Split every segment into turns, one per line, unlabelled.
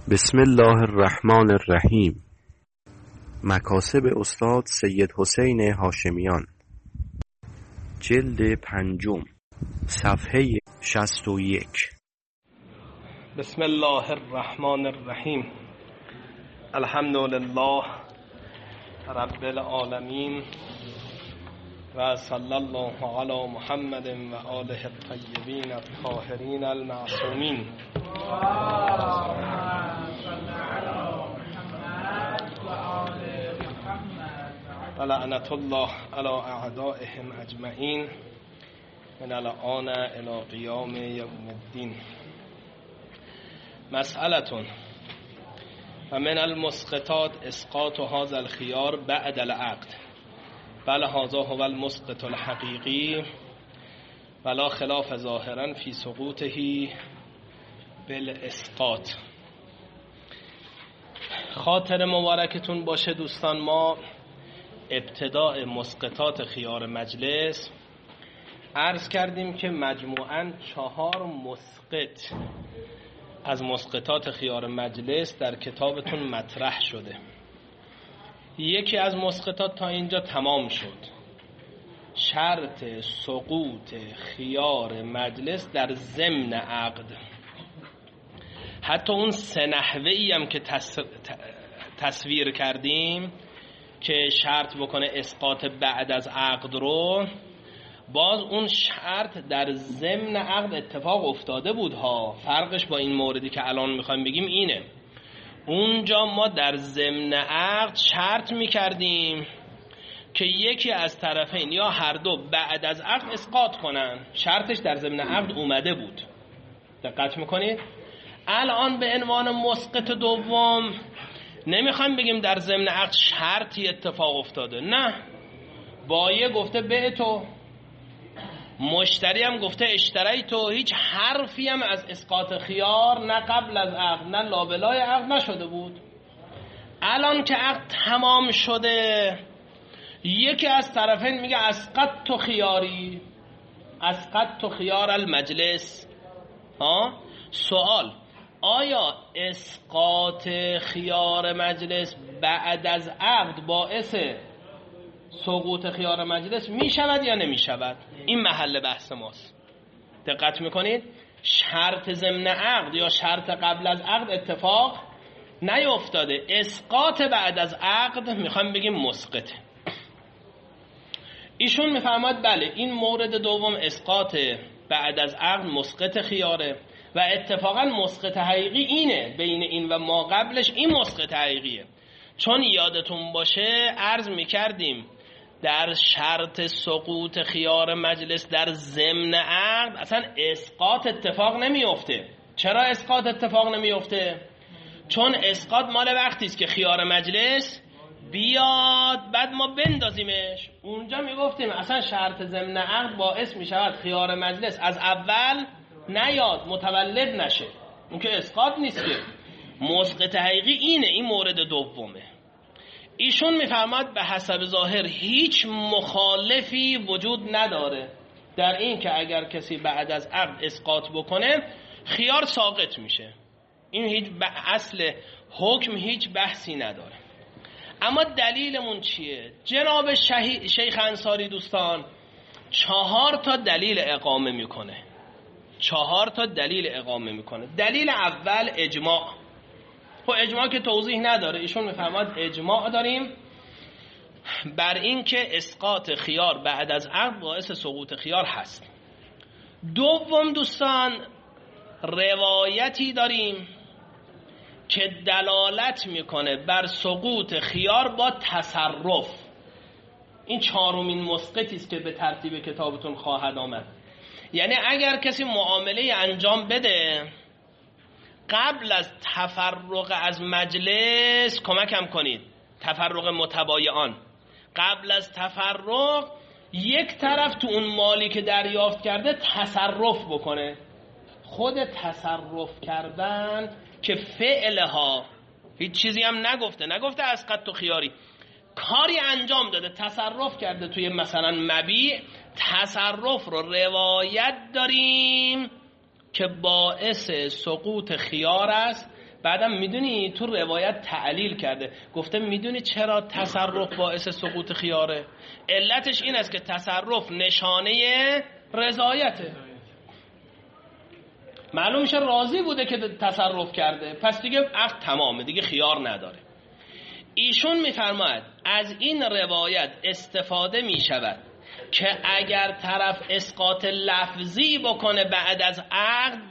بسم الله الرحمن الرحیم. مکاسب استاد سید حسین هاشمیان، جلد 5، صفحه 61.
بسم الله الرحمن الرحیم. الحمد لله رب العالمین و صلی الله علی محمد و آله الطیبین الطاهرین المعصومین. و لعنت الله علی اعدائهم اجمعین من الآن الی قیام یوم الدین. مسئلة و من المسقطات اسقاط هذا الخيار بعد العقد، بل هذا هو المسقط الحقیقی ولا خلاف ظاهرا فی سقوطه بالاسقاط. خاطر مبارکتون باشه دوستان، ما ابتداء مسقطات خیار مجلس عرض کردیم که مجموعاً 4 مسقط از مسقطات خیار مجلس در کتابتون مطرح شده. یکی از مسقطات تا اینجا تمام شد، شرط سقوط خیار مجلس در ضمن عقد. حتی اون 3 نحوه‌ای هم که تصویر کردیم که شرط بکنه اسقاط بعد از عقد رو، باز اون شرط در ضمن عقد اتفاق افتاده بود ها. فرقش با این موردی که الان میخوایم بگیم اینه، اونجا ما در ضمن عقد شرط میکردیم که یکی از طرفین یا هر دو بعد از عقد اسقاط کنن، شرطش در ضمن عقد اومده بود. دقت میکنید؟ الان به عنوان مسقط دوم نمیخوایم بگیم در ضمن عقد شرطی اتفاق افتاده، نه، بایه گفته به تو، مشتری هم گفته اشتری تو، هیچ حرفی هم از اسقاط خیار نه قبل از عقد نه لابلای عقد نشده بود. الان که عقد تمام شده، یکی از طرفین میگه اسقط تو خیاری، اسقط تو خیار المجلس. سوال، آیا اسقاط خیار مجلس بعد از عقد باعث سقوط خیار مجلس می شود یا نمی شود؟ این محل بحث ماست. دقت میکنید؟ شرط ضمن عقد یا شرط قبل از عقد اتفاق نیفتاده، اسقاط بعد از عقد میخوایم بگیم مسقطه. ایشون میفرماد بله، این مورد دوم اسقاط بعد از عقد مسقط خیاره و اتفاقا مسقط حقیقی اینه، بین این و ما قبلش این مسقط حقیقیه. چون یادتون باشه عرض میکردیم در شرط سقوط خیار مجلس در ضمن عقد اصلا اسقاط اتفاق نمیفته. چرا اسقاط اتفاق نمیفته؟ چون اسقاط مال وقتی است که خیار مجلس بیاد بعد ما بندازیمش. اونجا میگفتیم اصلا شرط ضمن عقد باعث میشود خیار مجلس از اول نیاد، متولد نشه، اون که اسقاط نیست که. مسقط حقیقی اینه، این مورد دومه. ایشون میفرماد به حسب ظاهر هیچ مخالفی وجود نداره در این که اگر کسی بعد از عقد اسقاط بکنه خیار ساقط میشه. این هیچ اصل حکم هیچ بحثی نداره. اما دلیلمون چیه؟ جناب شیخ انصاری دوستان 4 تا دلیل اقامه میکنه. 4 تا دلیل اقامه میکنه. دلیل اول اجماع. خب اجماع که توضیح نداره، ایشون میفرماد اجماع داریم بر این که اسقاط خیار بعد از عقد باعث سقوط خیار هست. دوم دوستان، روایتی داریم که دلالت میکنه بر سقوط خیار با تصرف. این 4مین مسقطی است که به ترتیب کتابتون خواهد آمد. یعنی اگر کسی معامله انجام بده قبل از تفرق از مجلس، کمکم کنید، تفرق متبایعان، قبل از تفرق یک طرف تو اون مالی که دریافت کرده تصرف بکنه. خود تصرف کردن که فعلها هیچ چیزی هم نگفته اسقط تو خیاری، کاری انجام داده، تصرف کرده توی مثلا مبیع. تصرف رو روایت داریم که باعث سقوط خیار است بعدم میدونی تو روایت تعلیل کرده، گفته میدونی چرا تصرف باعث سقوط خیاره؟ علتش این است که تصرف نشانه رضایته. معلوم میشه راضی بوده که تصرف کرده، پس دیگه عقد تمامه، دیگه خیار نداره. ایشون میفرماید از این روایت استفاده میشود که اگر طرف اسقاط لفظی بکنه بعد از عقد،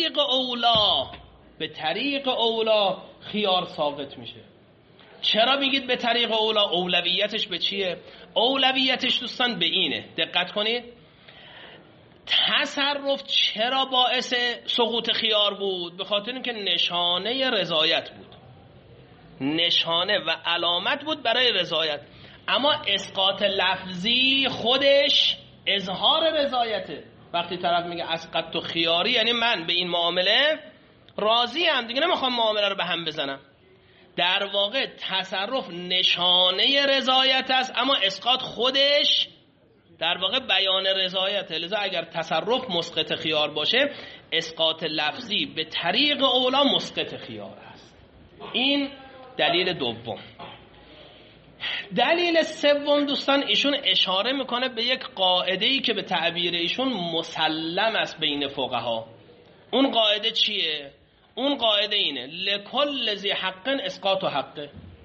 به طریق اولا خیار ساقط میشه. چرا میگید به طریق اولا؟ اولویتش به چیه؟ اولویتش دوستان به اینه، دقت کنید، تصرف چرا باعث سقوط خیار بود؟ به خاطر اینکه نشانه رضایت بود، نشانه و علامت بود برای رضایت. اما اسقاط لفظی خودش اظهار رضایته. وقتی طرف میگه اسقطت خیاری، یعنی من به این معامله راضی ام، دیگه نمیخوام معامله رو به هم بزنم. در واقع تصرف نشانه رضایت است، اما اسقاط خودش در واقع بیان رضایته. لذا اگر تصرف مسقط خیار باشه، اسقاط لفظی به طریق اولا مسقط خیار است. این دلیل دوم. دلیل سوم دوستان، ایشون اشاره میکنه به یک قاعده‌ای که به تعبیر ایشون مسلم است بین فقها. اون قاعده چیه؟ اون قاعده اینه: لکل ذی حق اسقاط حقه.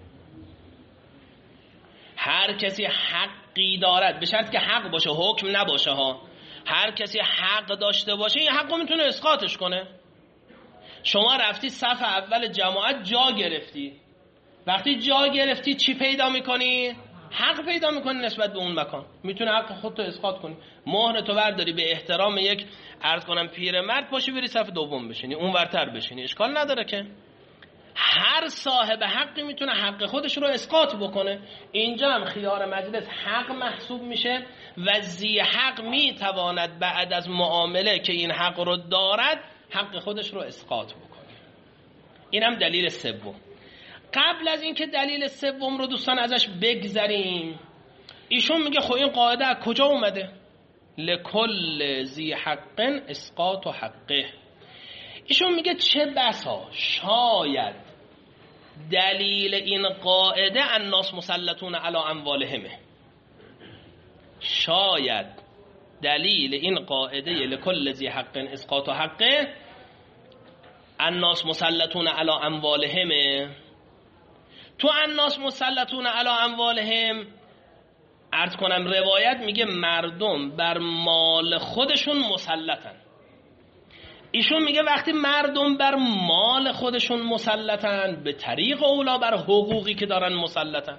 هر کسی حقی دارد، به شرط که حق باشه، حکم نباشه ها، هر کسی حق داشته باشه این حق رو میتونه اسقاطش کنه. شما رفتی صف اول جماعت جا گرفتی، وقتی جا گرفتی چی پیدا میکنی؟ حق پیدا میکنی نسبت به اون مکان، میتونه حق خودتو اسقاط کنی. مهر تو برداری به احترام یک عرض کنم پیرمرد، پاشی بری صف دوم بشینی، اون ورتر بشینی، اشکال نداره که. هر صاحب حقی میتونه حق خودش رو اسقاط بکنه. اینجا هم خیار مجلس حق محسوب میشه و ذی حق میتواند بعد از معامله که این حق رو دارد حق خودش رو اسقاط بکنه. این هم دلیل سوم. قبل از اینکه دلیل سوم رو دوستان ازش بگذریم، ایشون میگه خب این قاعده از کجا اومده؟ لکل ذی حق اسقاط حقه. ایشون میگه چه بسا شاید دلیل این قاعده الناس مسلطون علی اموالهمه. شاید دلیل این قاعده لکل ذی حق اسقاط حقه الناس مسلطون علی اموالهمه. تو الناس مسلطون علی اموالهم عرض کنم روایت میگه مردم بر مال خودشون مسلطن. ایشون میگه وقتی مردم بر مال خودشون مسلطن، به طریق اولا بر حقوقی که دارن مسلطن.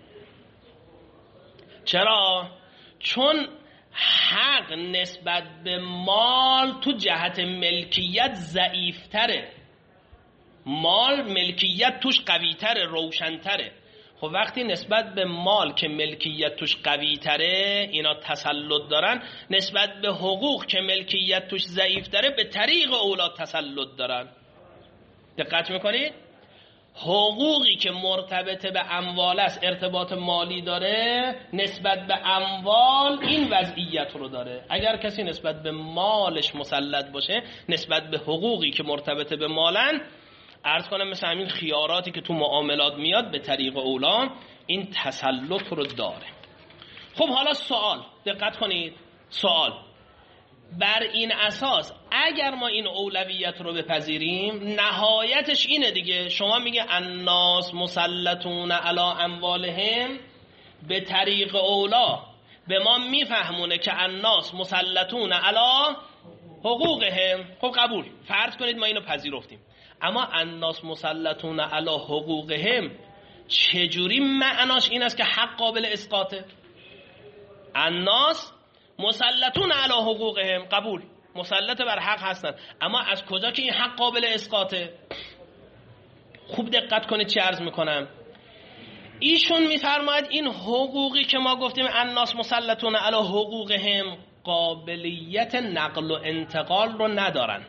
چرا؟ چون حق نسبت به مال تو جهت ملکیت ضعیفتره، مال ملکیت توش قویتره، روشنتره. خب وقتی نسبت به مال که ملکیت توش قویتره اینا تسلط دارن، نسبت به حقوق که ملکیت توش ضعیفتره به طریق اولا تسلط دارن. دقت میکنید؟ حقوقی که مرتبط به اموال است، ارتباط مالی داره، نسبت به اموال این وضعیت رو داره. اگر کسی نسبت به مالش مسلط باشه، نسبت به حقوقی که مرتبط به مالن، عرض کنم مثل همین خیاراتی که تو معاملات میاد، به طریق اولا این تسلط رو داره. خب حالا سوال، دقت کنید، سوال بر این اساس اگر ما این اولویت رو بپذیریم، نهایتش اینه دیگه. شما میگه الناس مسلطون علی اموالهم، به طریق اولا به ما میفهمونه که الناس مسلطون علی حقوقهم. خب قبول، فرض کنید ما اینو پذیرفتیم. اما الناس مسلطون علی حقوقهم چجوری معناش این است که حق قابل اسقاطه؟ الناس مسلطون علی حقوقهم، قبول، مسلط بر حق هستن، اما از کجا که این حق قابل اسقاطه؟ خوب دقت کنید چی عرض میکنم. ایشون میفرماید این حقوقی که ما گفتیم الناس مسلطون علی حقوقهم قابلیت نقل و انتقال رو ندارن.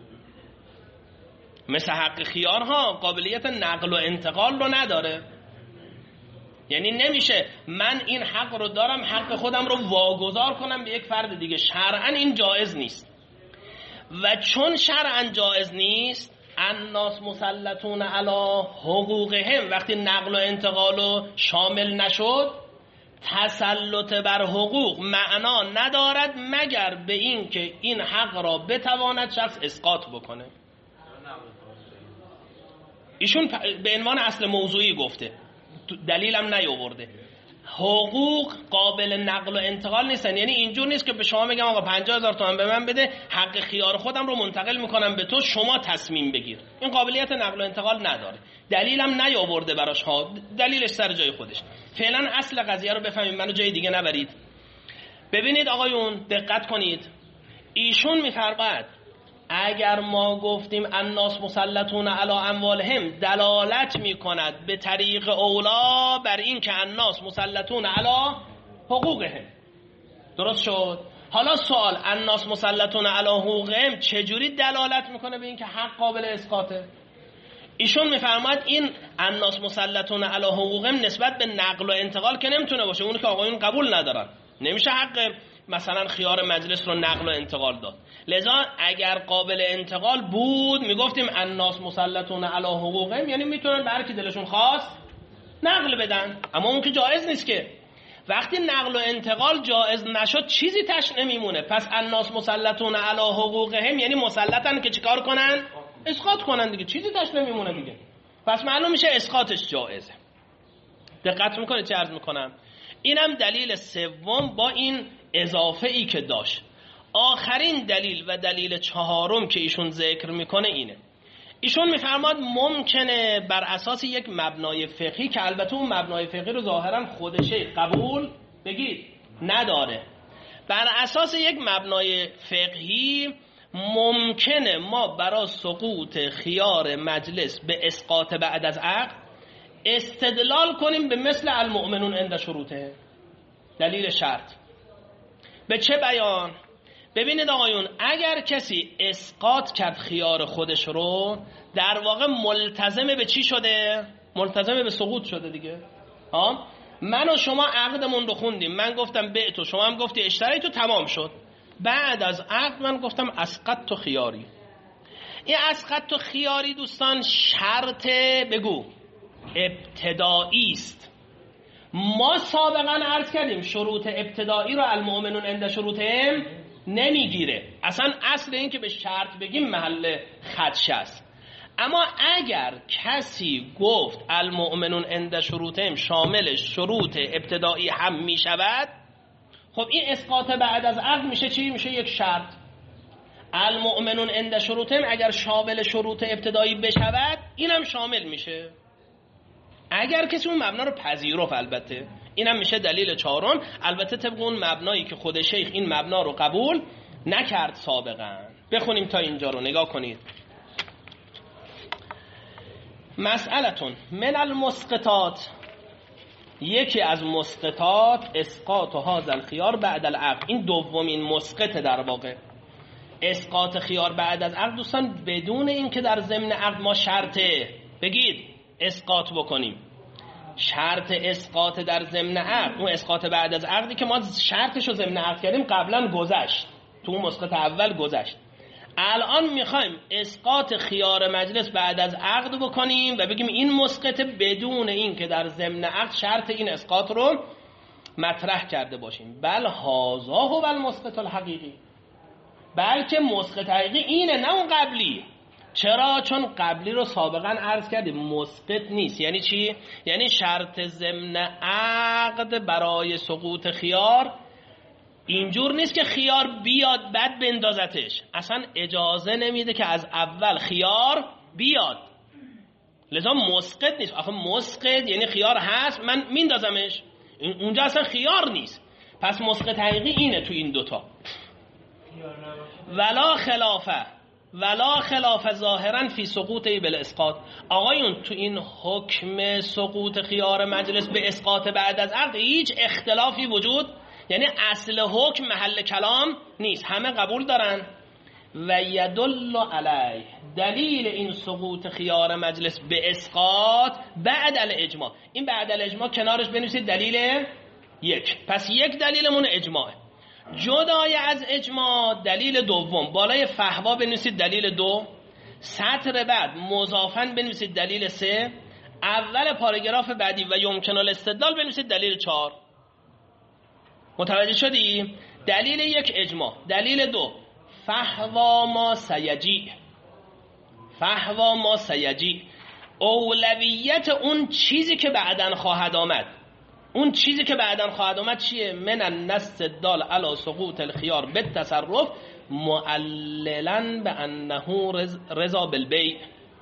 مثل حق خیارها قابلیت نقل و انتقال رو نداره. یعنی نمیشه من این حق رو دارم حق خودم رو واگذار کنم به یک فرد دیگه. شرعاً این جایز نیست و چون شرعاً جایز نیست الناس مسلطون علی حقوقهم وقتی نقل و انتقالو شامل نشد، تسلط بر حقوق معنا ندارد مگر به این که این حق را بتواند شخص اسقاط بکنه. ایشون به عنوان اصل موضوعی گفته، دلیلم نیاورده. حقوق قابل نقل و انتقال نیستن، یعنی اینجور نیست که به شما بگم آقا 50,000 تومان به من بده، حق خیار خودم رو منتقل میکنم به تو، شما تصمیم بگیر. این قابلیت نقل و انتقال نداره، دلیلم نیاورده براش ها، دلیلش سر جای خودش. فعلا اصل قضیه رو بفهمید، منو جای دیگه نبرید. ببینید آقایون دقت کنید، ایشون میفرماید اگر ما گفتیم الناس مسلطون علی اموالهم، دلالت میکند به طریق اولا بر این که الناس مسلطون علی حقوقهم. درست شد؟ حالا سوال، الناس مسلطون علی حقوقهم چجوری دلالت میکنه به این که حق قابل اسقاطه؟ ایشون میفرماید این الناس مسلطون علی حقوقهم نسبت به نقل و انتقال که نمیتونه باشه، اون که آقایون قبول ندارن، نمیشه حق مثلا خیار مجلس رو نقل و انتقال داد. لذا اگر قابل انتقال بود میگفتیم الناس مسلطون علی حقوقهم، یعنی میتونن به هر کی دلشون خواست نقل بدن، اما اون که جایز نیست که. وقتی نقل و انتقال جایز نشد چیزی تش نمیمونه، پس الناس مسلطون علی حقوقهم یعنی مسلطن که چیکار کنن؟ اسقاط کنن دیگه، چیزی تش نمیمونه دیگه، پس معلوم میشه اسقاطش جایزه. دقت میکنه چه عرض میکنم؟ اینم دلیل سوم با این اضافه ای که داشت. آخرین دلیل و دلیل چهارم که ایشون ذکر میکنه اینه، ایشون میفرماد ممکنه بر اساس یک مبنای فقهی که البته اون مبنای فقهی رو ظاهرا خودش قبول بگید نداره، بر اساس یک مبنای فقهی ممکنه ما برای سقوط خیار مجلس به اسقاط بعد از عقد استدلال کنیم به مثل المؤمنون عند شروطه. دلیل شرط به چه بیان؟ ببینید آقایون، اگر کسی اسقاط کرد خیار خودش رو، در واقع ملتزم به چی شده؟ ملتزم به سقوط شده دیگه. من و شما عقدمون رو خوندیم، من گفتم بعتو، شما هم گفتی اشتریتو، تمام شد. بعد از عقد من گفتم اسقطت خیاری. این اسقطت خیاری دوستان شرط بگو ابتدایی است. ما سابقا عرض کردیم شروط ابتدایی رو المؤمنون عند شروطهم نمیگیره، اصلا اصل این که به شرط بگیم محل خدشه است. اما اگر کسی گفت المؤمنون عند شروطهم شامل شروط ابتدایی هم میشود، خب این اسقاط بعد از عقد میشه چی؟ میشه یک شرط. المؤمنون عند شروطهم اگر شامل شروط ابتدایی بشود اینم شامل میشه، اگر کسی اون مبنا رو پذیرفت. البته اینم میشه دلیل چهارم، البته طبق اون مبنایی که خود شیخ این مبنا رو قبول نکرد سابقا. بخونیم تا اینجا رو نگاه کنید. مسئلتون من المسقطات، یکی از مسقطات اسقاط و هذا الخيار بعد العقد، این دومین مسقط در واقع اسقاط خیار بعد از عقد دوستان، بدون این که در ضمن عقد ما شرطه بگید اسقاط بکنیم. شرط اسقاط در ضمن عقد، اون اسقاط بعد از عقدی که ما شرطش رو ضمن عقد کردیم قبلا گذشت، تو اون مسقط اول گذشت. الان میخوایم اسقاط خیار مجلس بعد از عقد بکنیم و بگیم این مسقط بدون این که در ضمن عقد شرط این اسقاط رو مطرح کرده باشیم. بل هذا هو المسقط الحقیقی، بلکه مسقط حقیقی اینه، نه اون قبلی. چرا؟ چون قبلی رو سابقا عرض کردیم مسقط نیست. یعنی چی؟ یعنی شرط ضمن عقد برای سقوط خیار اینجور نیست که خیار بیاد بعد بندازتش، اصلا اجازه نمیده که از اول خیار بیاد، لذا مسقط نیست. آخه مسقط یعنی خیار هست من میندازمش، اونجا اصلا خیار نیست. پس مسقط حقیقی اینه تو این دوتا. ولا خلاف ظاهرا فی سقوطی بالاسقاط. آقایون تو این حکم سقوط خیار مجلس به اسقاط بعد از عقد هیچ اختلافی وجود، یعنی اصل حکم محل کلام نیست، همه قبول دارن. و یدل علیه، دلیل این سقوط خیار مجلس به اسقاط بعد الاجماع، این بعد الاجماع کنارش بنویسید دلیل یک. پس یک دلیلمون اجماعه. جدای از اجماع دلیل دوم بالای فحوا بنویسید دلیل دو. سطر بعد مضافاً بنویسید دلیل 3، اول پاراگراف بعدی و یمکن الاستدلال بنویسید دلیل 4. متوجه شدی؟ دلیل 1 اجماع، دلیل 2 فحوا ما سیجی، فحوا ما سیجی، اولویت اون چیزی که بعداً خواهد آمد. اون چیزی که بعداً خواهد آمد چیه؟ من النص الدال علی سقوط الخیار بالتصرف معللاً بانه رضا بالبیع.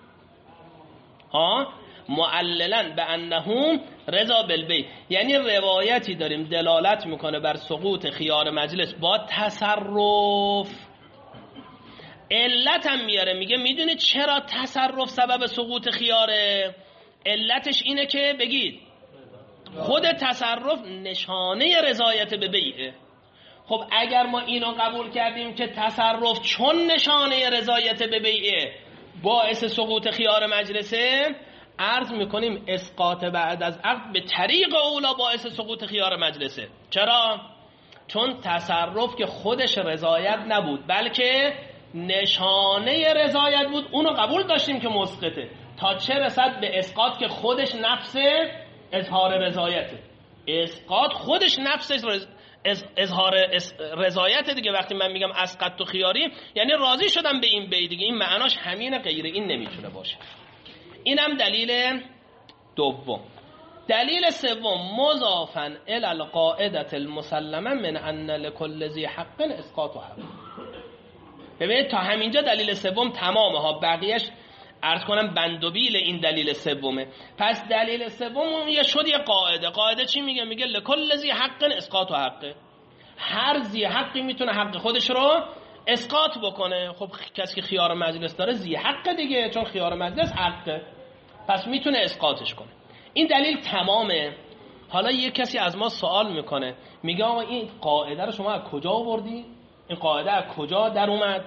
معللاً بانه رضا بالبیع، یعنی روایتی داریم دلالت میکنه بر سقوط خیار مجلس با تصرف. علت هم میاره، میگه میدونید چرا تصرف سبب سقوط خیاره؟ علتش اینه که بگید خود تصرف نشانه رضایت به بیعه. خب اگر ما اینو قبول کردیم که تصرف چون نشانه رضایت به بیعه باعث سقوط خیار مجلسه، عرض میکنیم اسقاط بعد از عقد به طریق اولا باعث سقوط خیار مجلسه. چرا؟ چون تصرف که خودش رضایت نبود بلکه نشانه رضایت بود، اونو قبول داشتیم که مسقطه، تا چه رسد به اسقاط که خودش نفس اظهار رضایته. اسقاط خودش نفسش اظهار رضایته دیگه. وقتی من میگم اسقط تو خیاری یعنی راضی شدم به این بی دیگه، این معناش همینه، غیر این نمیتونه باشه. اینم دلیل دوم. دلیل سوم مضافاً الی القاعده المسلمه من ان لكل ذی حق اسقاط حق. ببینید تا همینجا دلیل سوم تمامه ها، بقیهش عرض کنم بندوبیل این دلیل سومه. پس دلیل سوم یه شد یه قاعده. قاعده چی میگه؟ میگه لکل ذی حق اسقاط حقه، هر ذی حقی میتونه حق خودش رو اسقاط بکنه. خب کسی که خیار مجلس داره ذی حق دیگه، چون خیار مجلس حقه پس میتونه اسقاطش کنه. این دلیل تمامه. حالا یه کسی از ما سوال میکنه، میگه آقا این قاعده رو شما از کجا آوردی؟ این قاعده از کجا در اومد؟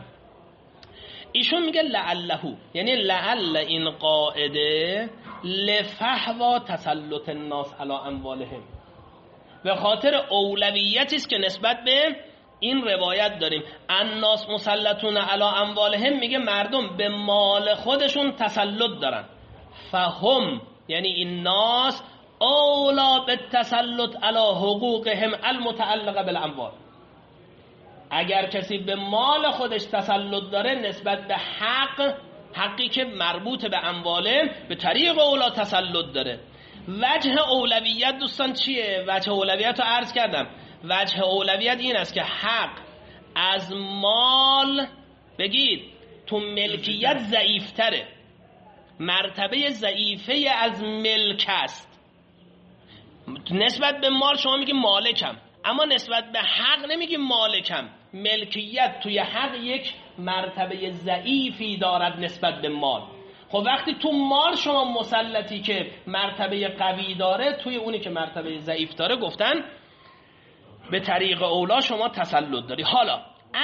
ایشون میگه لعله، یعنی لعل این قاعده لفحوا تسلط الناس علی اموالهم، به خاطر اولویتی است که نسبت به این روایت داریم الناس مسلطون علی اموالهم، میگه مردم به مال خودشون تسلط دارن. فهم یعنی این ناس اولا به تسلط علی حقوقهم المتعلقه بالاموال. اگر کسی به مال خودش تسلط داره نسبت به حقی که مربوط به امواله به طریق اولا تسلط داره. وجه اولویت دوستان چیه؟ وجه اولویت رو عرض کردم. وجه اولویت این است که حق از مال بگید تو ملکیت ضعیفتره، مرتبه ضعیفه از ملک است. نسبت به مال شما میگی مالکم، اما نسبت به حق نمیگی مالکم. ملکیت توی حق یک مرتبه ضعیفی دارد نسبت به مال. خب وقتی تو مال شما مسلطی که مرتبه قوی داره، توی اونی که مرتبه ضعیف داره گفتن به طریق اولا شما تسلط داری. حالا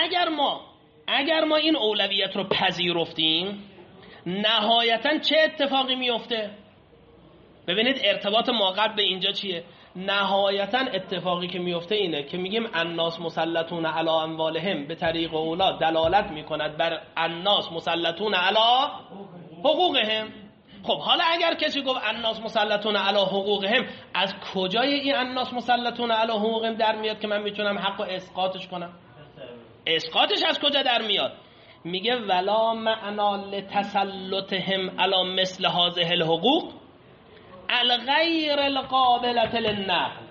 اگر ما این اولویت رو پذیرفتیم، نهایتاً چه اتفاقی میفته؟ ببینید ارتباط ما قبل به اینجا چیه؟ نهایتاً اتفاقی که میفته اینه که میگیم الناس مسلطون علی اموالهم به طریق اولا دلالت میکند بر الناس مسلطون علی حقوقهم. خب حالا اگر کسی گفت الناس مسلطون علی حقوقهم، از کجای این الناس مسلطون علی حقوقهم در میاد که من میتونم حق و اسقاطش کنم؟ اسقاطش از کجا در میاد؟ میگه ولا معنا لتسلطهم علی مثل هذه الحقوق الغیر القابلة للنقل.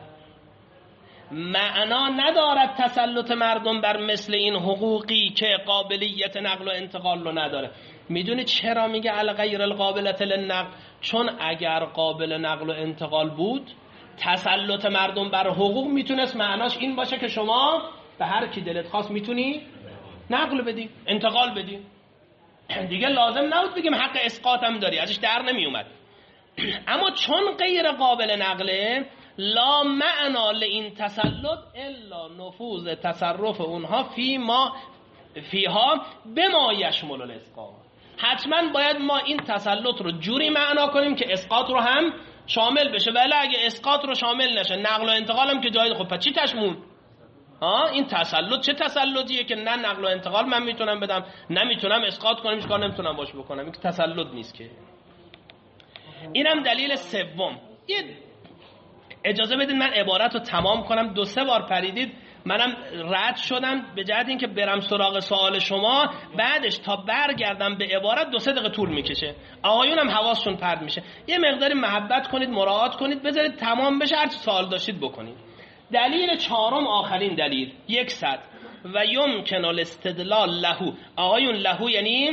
معنا ندارد تسلط مردم بر مثل این حقوقی که قابلیت نقل و انتقال رو نداره. میدونی چرا میگه الغیر القابلة للنقل؟ چون اگر قابل نقل و انتقال بود، تسلط مردم بر حقوق میتونست معناش این باشه که شما به هر کی دلت خواست میتونی نقل بدی، انتقال بدی. دیگه لازم نبود بگیم حق اسقاط هم داری، ازش در نمی اومد. اما چون غیر قابل نقله، لا معنا لین تسلط الا نفوذ تصرف اونها فیها بما یشمل الاسقاط. حتما باید ما این تسلط رو جوری معنا کنیم که اسقاط رو هم شامل بشه، ولی اگه اسقاط رو شامل نشه، نقل و انتقال هم که جای، خب پس چی تشمون؟ این تسلط چه تسلطیه که نه نقل و انتقال من میتونم بدم، نه میتونم اسقاط کنم، هیچ کار نمیتونم باش بکنم. این تسلط نیست که. اینم دلیل سوم. یه اجازه بدید من عبارت رو تمام کنم. 2-3 بار پریدید، منم رد شدم به جهت اینکه برم سراغ سوال شما، بعدش تا برگردم به عبارت 2-3 دقیقه طول میکشه. آقایونم حواسشون پرت میشه. یه مقداری محبت کنید، مراعات کنید، بذارید تمام بشه، هر چی سوال داشتید بکنید. دلیل چهارم، آخرین دلیل، 100 و یمکن الاستدلال له. آقایون له یعنی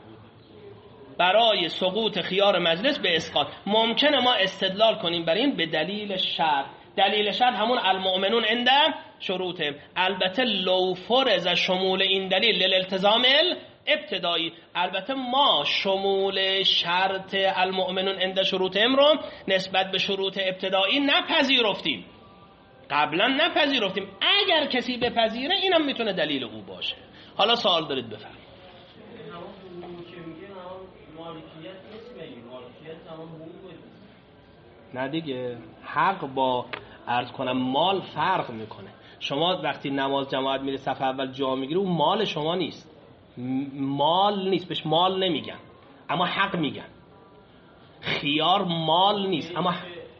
برای سقوط خیار مجلس به اسقاط. ممکنه ما استدلال کنیم بر این به دلیل شرط. دلیل شرط همون المؤمنون عند شروطه. البته لو فرض شمول این دلیل للالتزام ابتدایی، البته ما شمول شرط المؤمنون عند شروطهم رو نسبت به شروط ابتدایی نپذیرفتیم، قبلا نپذیرفتیم. اگر کسی بپذیره اینم میتونه دلیل او باشه. حالا سوال دارید بفرمایید. نه دیگه، حق با عرض کنم مال فرق میکنه. شما وقتی نماز جماعت میره صف اول جا میگیره، اون مال شما نیست، مال نیست، بهش مال نمیگن، اما حق میگن. خیار مال نیست، اما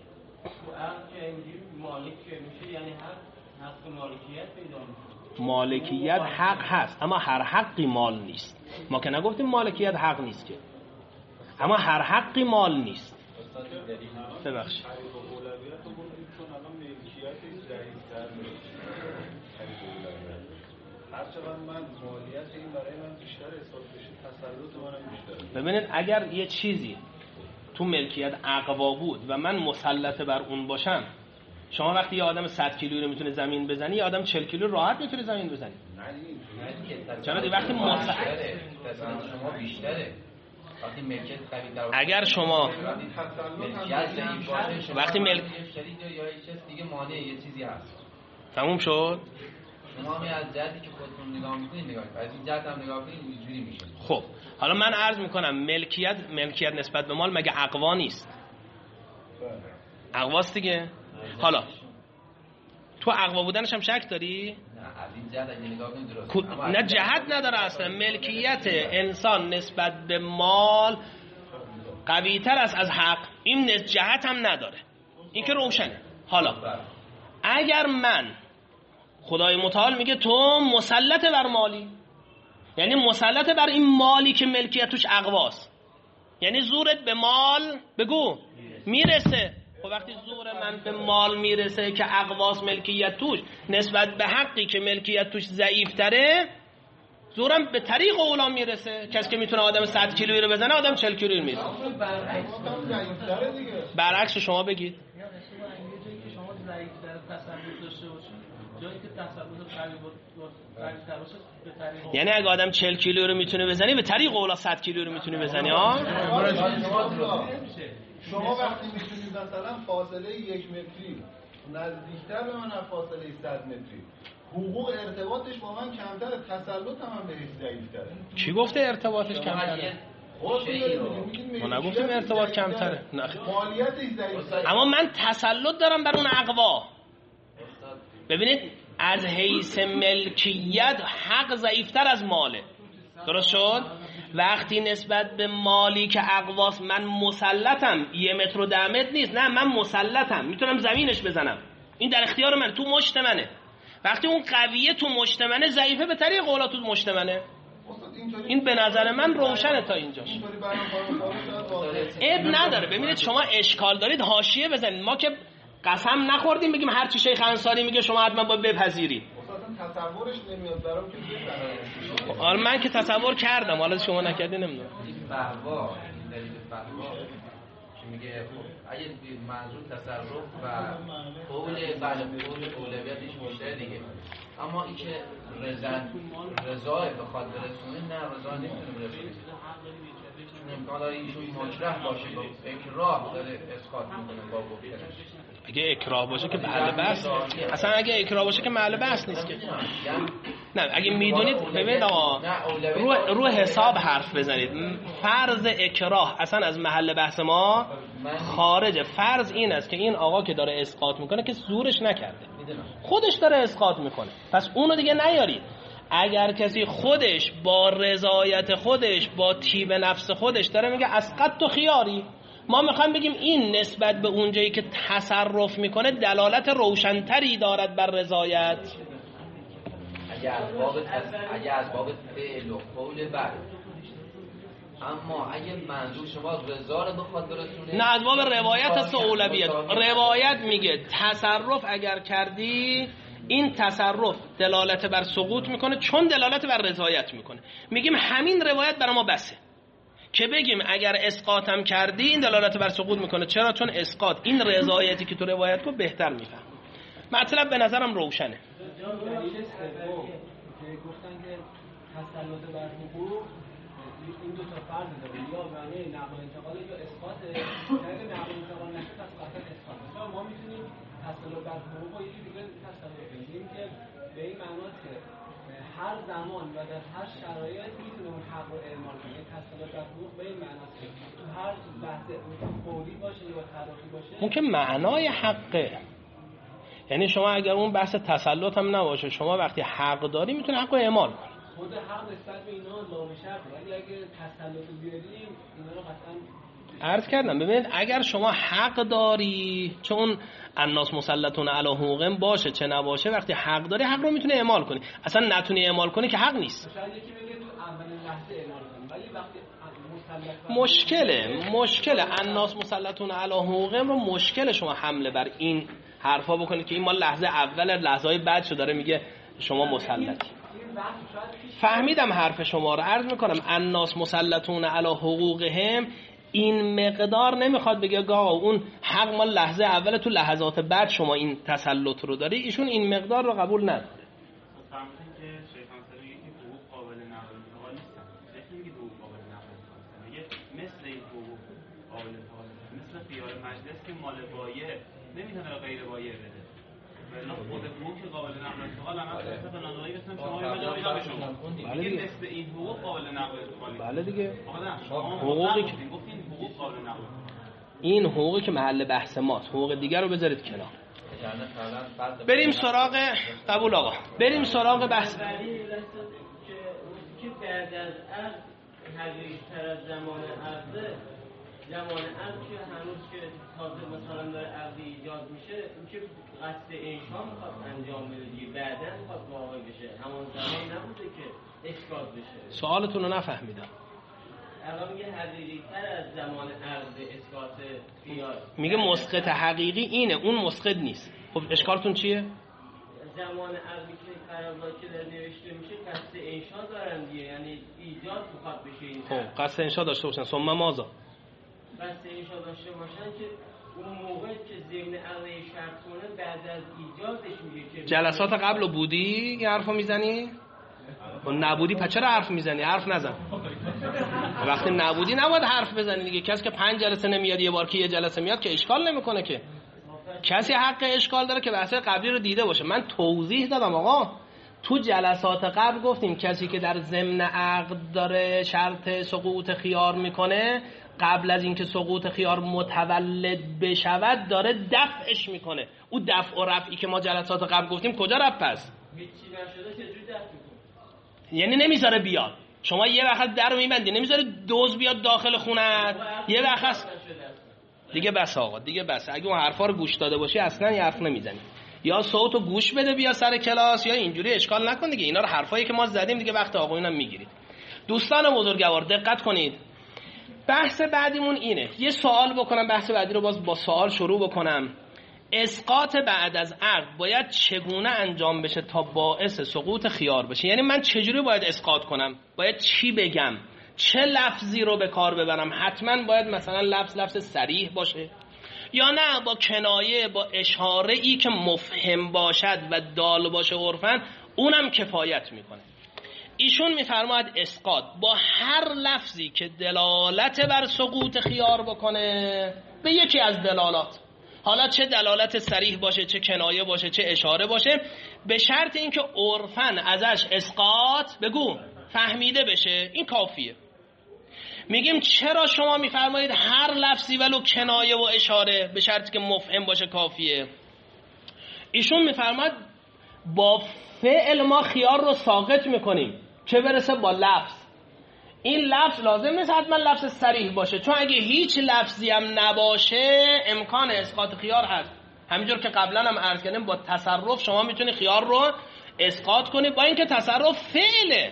مالکیت حق هست، اما هر حقی مال نیست. ما که نگفتیم مالکیت حق نیست که، اما هر حقی مال نیست. ببخشید ببینید، اگر یه چیزی تو ملکیت اقوا بود و من مسلط بر اون باشم، شما وقتی یه آدم 100 کیلویی رو میتونه زمین بزنی، یه آدم 40 کیلو راحت میتونه زمین بزنی. چرا وقتی شما بیشتره، وقتی ملکیت اگر شما وقتی دیگه مانع یه چیزی هست، تموم شد. شما هم از جهتی که خودتون نگاه میکنید نگاه کنید، از این جهت هم نگاه کنید، اینجوری میشه. خب حالا من عرض میکنم ملکیت نسبت به مال مگه اقوا نیست؟ اقواست دیگه. حالا تو اقوا بودنش هم شک داری؟ نه، از این جهت اگه نگاه کنید درسته. نه جهت نداره اصلا. ملکیت انسان نسبت به مال قوی تر است از حق. این جهت هم نداره، این که روشنه. حالا اگر من، خدای متعال میگه تو مسلط بر مالی، یعنی مسلط بر این مالی که ملکیتش اقواست، یعنی زورت به مال بگو میرسه. خب وقتی زور من به مال میرسه که اقواس ملکیت توش نسبت به حقی که ملکیت توش ضعیف تره، زورم به طریق اولا میرسه. کسی که میتونه آدم 100 کیلویی رو بزنه، آدم 40 کیلویی رو میزنه. برعکس شما بگید. یعنی اگه آدم 40 کیلو رو میتونه بزنی، به طریق اولا 100 کیلو رو میتونه بزنی.
شما وقتی میتونید مثلا فاصله 1 متری نزدیکتر به من از فاصله 100 متری، حقوق ارتباطش با من کمتره، تسلط هم بهش ضعیف‌تره.
کی گفته ارتباطش کمتره؟ ما نگفتیم ارتباط کمتره.
مالیتش ضعیف‌تره، اما
من تسلط دارم بر اون اقوا. ببینید، از حیث ملکیت حق ضعیفتر از ماله. درست شد؟ وقتی نسبت به مالی که اقواس من مسلطم، 1 متر و 10 متر نیست، نه من مسلطم، میتونم زمینش بزنم، این در اختیار من، تو مشت منه. وقتی اون قویه تو مشت منه، ضعیفه به طریق اولا تو مشت منه. این به نظر من روشنه تا اینجاش. عیب نداره. ببینید شما اشکال دارید حاشیه بزنید. ما که قسم نخوردیم بگیم هر چی شیخ انصاری میگه شما حتما باید بپذیرید.
تصورش نمیاد برام که بفهمم.
آره من که تصور کردم، حالا شما نکردین نمیدونم.
این فقوا، این دلیل فقوا که میگه اگه منظور تصرف و قول اولویتش بیشتره دیگه، اما این که رضا بخواد برسونه، نه رضا نمیتونه برسونه، چون امکان داره ایشون مجرح باشه با اکراه داره اسقاط میکنه با گفتنش.
اگه اکراه باشه که محل بحث، اصلا اگه اکراه باشه که محل بحث نیست که. نه اگه میدونید ببینید آقا رو حساب حرف بزنید. فرض اکراه اصلا از محل بحث ما خارجه. فرض این است که این آقا که داره اسقاط میکنه که زورش نکرده، خودش داره اسقاط میکنه، پس اونو دیگه نیارید. اگر کسی خودش با رضایت خودش با طیب نفس خودش داره میگه اسقط تو خیاری، ما میخوایم بگیم این نسبت به اونجایی که تصرف میکنه دلالت روشنتری دارد بر رضایت.
اگه از باب فعل و قول بر، اما اگه منظور شما رضا رو بخواد برسونه،
نه از باب روایت است اولویت. روایت میگه تصرف اگر کردی این تصرف دلالت بر سقوط میکنه چون دلالت بر رضایت میکنه. میگیم همین روایت برای ما بسه که بگیم اگر اسقاطم کردی این دلالت بر سقوط میکنه. چرا؟ چون اسقاط این رضایتی که تو روایت کو بهتر میفهم. مطلب به نظرم روشنه.
گفتن که تسلط بر حقوق این دو تا فرض داره، یا معنی نقل انتقال یا اسقاط. اگه نقل انتقال نشه پس قطعا اسقاط. مثلا ما میتونیم تسلط بر حقوق رو یه جوری دیگه تسلط بدیم که به این معناست که هر زمان و در هر شرایط میتونه اون حق رو اعمال کنه. تسلط بر حقوق به این معناست که تو هر لحظه قولی باشه یا تراخی باشه
اون که معنای حقه. یعنی شما اگر اون بحث تسلط هم نباشه، شما وقتی حق داری میتونه حق رو اعمال کنی.
خود حق نسبت به اینا لام شرطه، ولی اگه تسلط رو بیاریم اینا رو قطعا
عرض کردم. ببینید اگر شما حق داری، چون الناس مسلطون علی حقوقهم باشه چه نباشه، وقتی حق داری حق رو میتونه اعمال کنی. اصلا نتونی اعمال کنی که حق نیست.
شاید یکی بگه تو اولین لحظه اعمال کنی، ولی وقتی
مشکله الناس مسلطون علی حقوقهم رو مشکل شما حمله بر این حرفا بکنید که این ما لحظه اول لحظه‌های بعدشو داره میگه شما مسلطی. فهمیدم حرف شما رو. عرض میکنم الناس مسلطون علی حقوقهم این مقدار نمیخواد بگه آقا اون حق ما لحظه اول، تو لحظات بعد شما این تسلط رو داری. ایشون این مقدار رو قبول نداره.
فهمیدن که شیطان سر میگه که حقوق قابل نقل انتقال نیستن. شیطان میگه حقوق قابل نقل انتقال نیستن. میگه مثل این حقوق قابل انتقال نیستن، مثل خیار مجلس که مال بایع نمیتونه غیر بایع بده. ولی خود حقوق که قابل نقل انتقال هم هست. به نظری گفتم شما یا به شما میگه مثل این حقوق قابل نقل انتقال نیست.
بله دیگه.
حقوقی که گفتین حقوق قابل نقل،
این حقوقی که محل بحث ماست، حقوق دیگر رو بذارید کنار. بریم سراغ قبول آقا. بریم سراغ بحث.
که بعد از عقد حقیقی‌تر از زمان عقد، زمان عقد که هنوز که تازه مثلا داره عقد ایجاد میشه، این که قصد انشا میخواد انجام بده، بعداً میخواد واقع بشه، همون زمانی نبوده که اسقاط بشه.
سوالتون رو نفهمیدم.
الان میگه حقیقی‌تر از زمان عقد اسقاط خیار.
میگه مسقط حقیقی اینه، اون مسقط نیست. خب اشکالتون چیه؟
زمان عقدی که قرارداد که در نوشته میشه قصد انشا دارن دیگه، یعنی ایجاد میخواد بشه این.
خب قصد انشا داشته باشن، ثم ماذا؟
قصد انشا داشته باشن که اون موقع که ضمن عقد شرط کنه بعد از ایجادش میگه که
جلسات قبل بودی این حرفو میزنی؟ و نبودی پس چرا حرف میزنی؟ حرف نزن. وقتی نبودی نباید حرف بزنی دیگه. کسی که 5 جلسه نمیاد یه بار که یه جلسه میاد که اشکال نمیکنه که. کسی حق اشکال داره که بحث قبلی رو دیده باشه. من توضیح دادم آقا، تو جلسات قبل گفتیم کسی که در ضمن عقد داره شرط سقوط خیار میکنه، قبل از اینکه سقوط خیار متولد بشود داره دفعش میکنه. او دفع و رفعی که ما جلسات قبل گفتیم کجا رفت پس؟
هیچی نشده چجوری دفع میکنه؟
یعنی نمیذاره بیاد. شما یه وقت در رو میبندی، نمیذاره دوز بیاد داخل خونت. یه وقت دیگه بس آقا، دیگه بس. اگه اون حرفا رو گوش داده باشی اصلا یه حرف نمیزنی. یا صوتو گوش بده بیا سر کلاس، یا اینجوری اشکال نکن دیگه. اینا رو حرفایی که ما زدیم دیگه وقت آقایونم میگیرید. دوستان بزرگوار دقت کنید. بحث بعدیمون اینه. یه سوال بکنم، بحث بعدی رو باز با سوال شروع بکنم. اسقاط بعد از عقد باید چگونه انجام بشه تا باعث سقوط خیار بشه؟ یعنی من چجوری باید اسقاط کنم؟ باید چی بگم؟ چه لفظی رو به کار ببرم؟ حتما باید مثلا لفظ صریح باشه یا نه با کنایه، با اشاره ای که مفهم باشد و دال باشه عرفاً اونم کفایت میکنه. ایشون میفرماید اسقاط با هر لفظی که دلالت بر سقوط خیار بکنه، به یکی از دلالات، حالا چه دلالت صریح باشه، چه کنایه باشه، چه اشاره باشه، به شرط اینکه عرفاً ازش اسقاط بگو فهمیده بشه، این کافیه. میگیم چرا شما میفرمایید هر لفظی ولو کنایه و اشاره به شرطی که مفهم باشه کافیه؟ ایشون میفرماید با فعل ما خیار رو ساقط میکنیم، چه برسه با لفظ. این لفظ لازم نیست حتما لفظ صریح باشه، چون اگه هیچ لفظی هم نباشه امکان اسقاط خیار هست. همینجور که قبلا هم عرض کردیم با تصرف شما میتونی خیار رو اسقاط کنی، با اینکه تصرف فعله،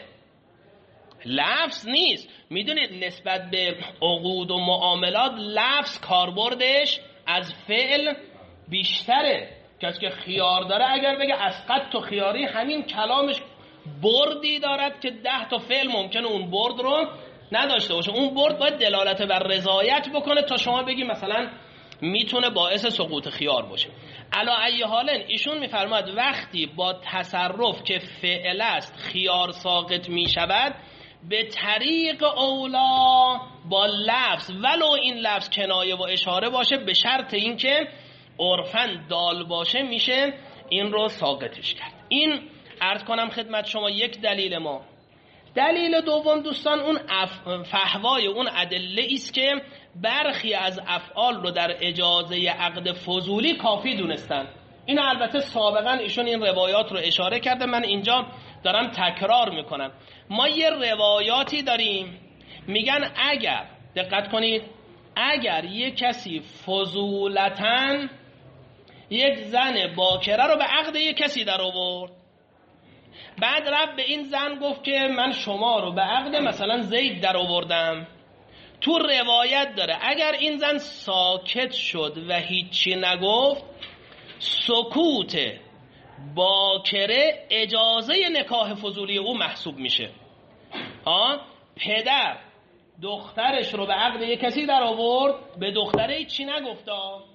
لفظ نیست. میدونید نسبت به عقود و معاملات لفظ کاربردش از فعل بیشتره. کسی که خیار داره اگر بگه اسقط تو خیاری، همین کلامش بردی دارد که 10 تا فعل ممکنه اون برد رو نداشته باشه. اون برد باید دلالت بر رضایت بکنه تا شما بگی مثلا میتونه باعث سقوط خیار باشه. علا ای حالن ایشون میفرماید وقتی با تصرف که فعل است خیار ساقط میشود، به طریق اولا با لفظ ولو این لفظ کنایه و اشاره باشه، به شرط اینکه عرفاً دال باشه میشه این رو ساقطش کرد. این عرض کنم خدمت شما یک دلیل ما. دلیل دوم دوستان اون فحوای اون ادله است که برخی از افعال رو در اجازه عقد فضولی کافی دونستن. این البته سابقا ایشون این روایات رو اشاره کرده، من اینجا دارم تکرار میکنم. ما یه روایاتی داریم میگن اگر، دقت کنید، اگر یک کسی فضولتاً یک زن باکره رو به عقد یک کسی در آورد، بعد رب به این زن گفت که من شما رو به عقد مثلا زید در آوردم، تو روایت داره اگر این زن ساکت شد و هیچی نگفت، سکوت باکره اجازه نکاح فضولی او محسوب میشه. پدر دخترش رو به عقد یک کسی در آورد، به دختره هیچی نگفت،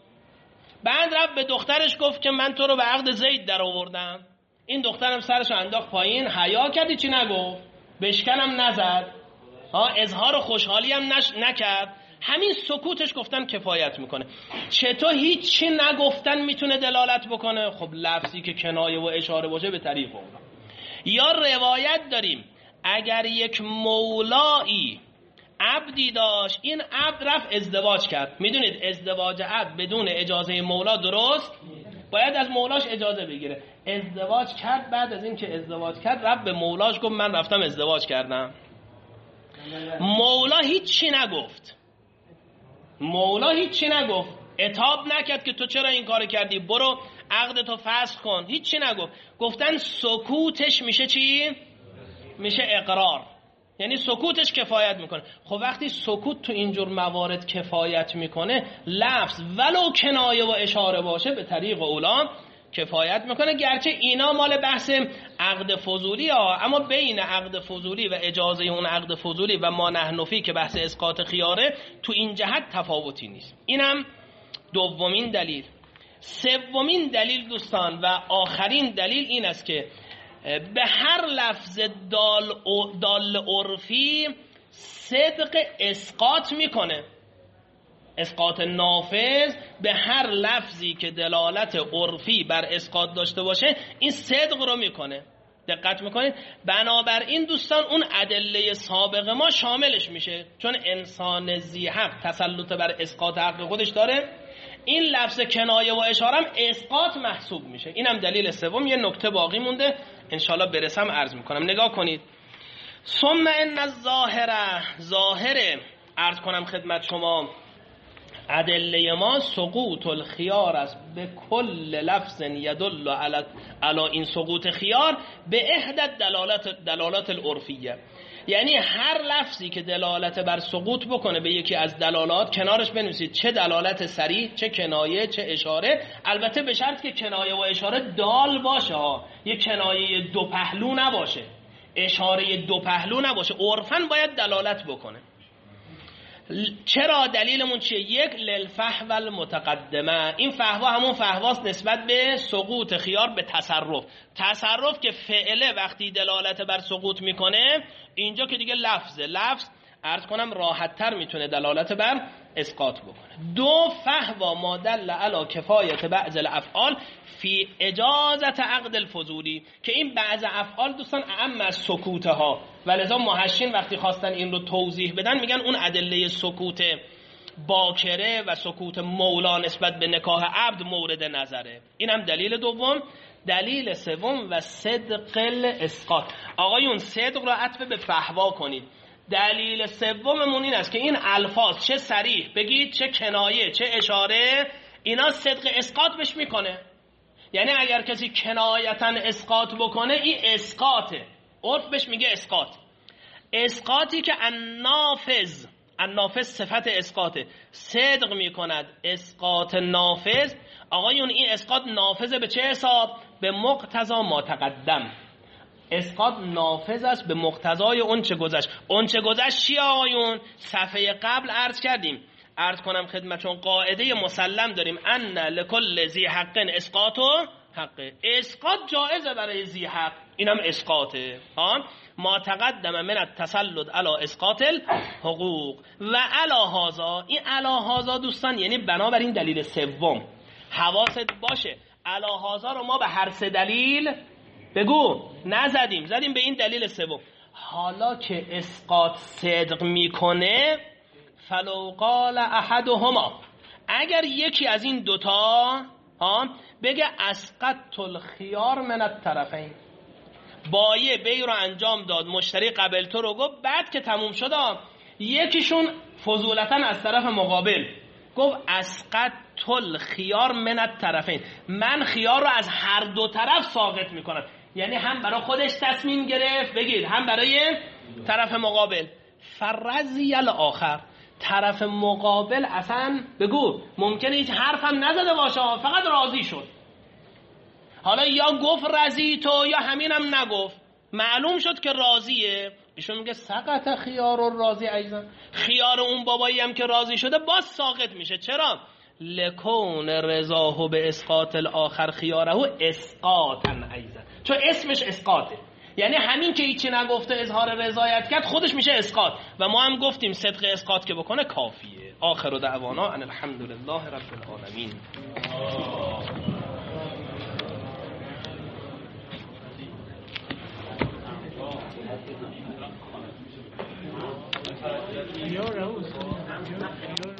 بعد رفت به دخترش گفت که من تو رو به عقد زید در آوردم. این دخترم سرش انداخت پایین، حیا کرد، هیچی نگفت، بشکنم نزد، اظهار خوشحالی هم نکرد، همین سکوتش گفتن کفایت میکنه. چطور هیچی نگفتن میتونه دلالت بکنه؟ خب لفظی که کنایه و اشاره باشه به طریق اون. یا روایت داریم اگر یک مولایی عبدی داشت، این عبد رفت ازدواج کرد. میدونید ازدواج عبد بدون اجازه مولا درست؟ باید از مولاش اجازه بگیره. ازدواج کرد، بعد از این که ازدواج کرد رفت به مولاش گفت من رفتم ازدواج کردم. مولا هیچی نگفت، مولا هیچی نگفت، عتاب نکرد که تو چرا این کار کردی، برو عقدتو فسخ کن، هیچی نگفت. گفتن سکوتش میشه چی؟ میشه اقرار، یعنی سکوتش کفایت میکنه. خب وقتی سکوت تو اینجور موارد کفایت میکنه، لفظ ولو کنایه و اشاره باشه به طریق اولا کفایت میکنه. گرچه اینا مال بحث عقد فضولی ها، اما بین عقد فضولی و اجازه اون عقد فضولی و ما نحنفی که بحث اسقاط خیاره، تو این جهت تفاوتی نیست. اینم دومین دلیل. سومین دلیل دوستان و آخرین دلیل این است که به هر لفظ دال عرفی صدق اسقاط میکنه. اسقاط نافذ به هر لفظی که دلالت عرفی بر اسقاط داشته باشه این صدق رو میکنه. دقت میکنید؟ بنابراین دوستان اون ادله سابق ما شاملش میشه، چون انسان ذی حق تسلط بر اسقاط حق خودش داره، این لفظ کنایه و اشارم اسقاط محسوب میشه. اینم دلیل سوم. یه نکته باقی مونده انشالله برسم عرض میکنم. نگاه کنید. ثم ان ظاهر عرض کنم خدمت شما ادله ما سقوط الخيار است به کل لفظ یدل علی این سقوط خیار به احدى دلالات العرفیه. یعنی هر لفظی که دلالت بر سقوط بکنه به یکی از دلالات، کنارش بنویسید چه دلالت صریح، چه کنایه، چه اشاره. البته به شرط که کنایه و اشاره دال باشه، یه کنایه دو پهلو نباشه، اشاره دو پهلو نباشه، عرفاً باید دلالت بکنه. چرا؟ دلیلمون چیه؟ یک، للفحوى المتقدمه. این فحوا همون فحواست نسبت به سقوط خیار به تصرف که فعله وقتی دلالت بر سقوط میکنه، اینجا که دیگه لفظ عرض کنم راحت تر میتونه دلالت بر اسقاط بکنه. دو، فهو ما دل علی کفایت بعض الافعال فی اجازت عقد الفضولی، که این بعض افعال دوستان اعم از سکوته ها، ولذا محشین وقتی خواستن این رو توضیح بدن میگن اون ادله سکوت باکره و سکوت مولا نسبت به نکاح عبد مورد نظره. این هم دلیل دوم. دلیل سوم و صدق الاسقاط. آقایون صدق را عطف به فهوا کنید. دلیل سوممون این است که این الفاظ چه صریح بگید چه کنایه چه اشاره، اینا صدق اسقاط بش میکنه. یعنی اگر کسی کنایتا اسقاط بکنه این اسقاطه، عرف بش میگه اسقاط. اسقاطی که النافذ صفت اسقاطه، صدق میکند اسقاط نافذ. آقایون این اسقاط نافذه به چه حساب؟ به مقتضا ما تقدم. اسقاط نافذ است به مقتضای اون چه گذشت. اون چه گذشت چی آقایون؟ صفحه قبل عرض کردیم. عرض کنم خدمتون قاعده مسلم داریم، ان لکل ذی حق اسقاط حقه. اسقاط جایزه برای ذی حق، اینم اسقاطه. ما تقدم من التسلط علی اسقاط الحقوق و علی هذا. این علی هذا دوستان یعنی بنابراین دلیل سوم. حواست باشه علی هذا رو ما به هر سه دلیل بگو نزدیم، زدیم به این دلیل سوم. حالا که اسقاط صدق میکنه، فلو قال احدهما، اگر یکی از این دوتا بگه اسقطت الخيار من الطرفین، بایع بیع رو انجام داد، مشتری قبل تو رو گفت، بعد که تموم شد یکیشون فضولتا از طرف مقابل گفت اسقطت الخيار من الطرفین، من خیار رو از هر دو طرف ساقط میکنم. یعنی هم برای خودش تصمیم گرفت بگید، هم برای طرف مقابل. فرضی الاخر، طرف مقابل اصلا بگو ممکنه هیچ حرف هم نزده باشه، فقط راضی شد. حالا یا گفت رضی تو یا همینم نگفت، معلوم شد که راضیه. ایشون میگه سقط خیار و راضی ایضا، خیار اون بابایی هم که راضی شده باز ساقط میشه. چرا؟ لکون رضاه به اسقاط الاخر خیاره اسقاطا ایضا، چون اسمش اسقاطه. یعنی همین که هیچی نگفته اظهار رضایت کرد خودش میشه اسقاط. و ما هم گفتیم صدق اسقاط که بکنه کافیه. آخر دعوانا ان الحمدلله رب العالمین.
You're